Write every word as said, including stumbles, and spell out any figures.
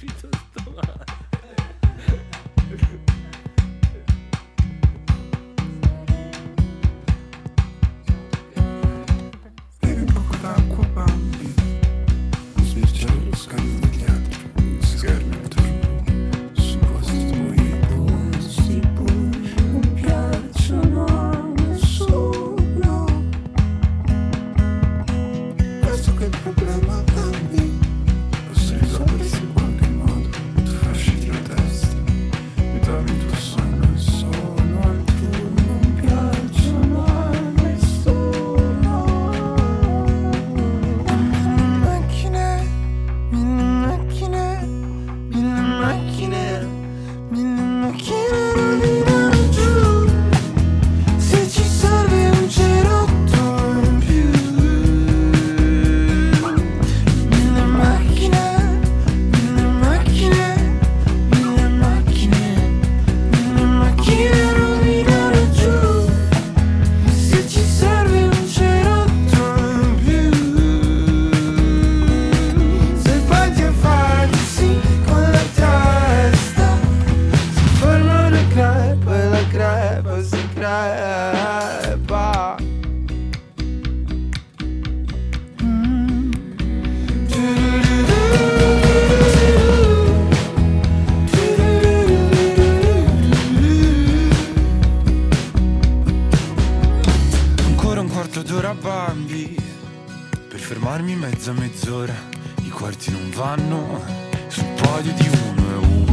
scritto sto male. Bevi un poco d'acqua, bambi. Non sbirciare lo scambio degli altri. Si schermi intorno su posti bui, posti bui. Non piacciono a nessuno. Questo che è il problema, bambi. Posso risolversi in qualche modo. Tu fasci la testa, mi dormi il tuo sonno e sono al tuo. Non piacciono a nessuno. Mille macchine, mille macchine, mille macchine, mille macchine rovinano giù. Se ci serve un cerotto in più. Mille macchine, mille macchine, mille macchine, mille macchine rovinano giù. Se ci serve un cerotto in più. Se poi ti fai sì con la testa, si forma una crepa e la crepa si crepa. Mm. Ancora un quarto d'ora, bambi, per fermarmi mezza mezz'ora. I quarti non vanno sul podio di uno e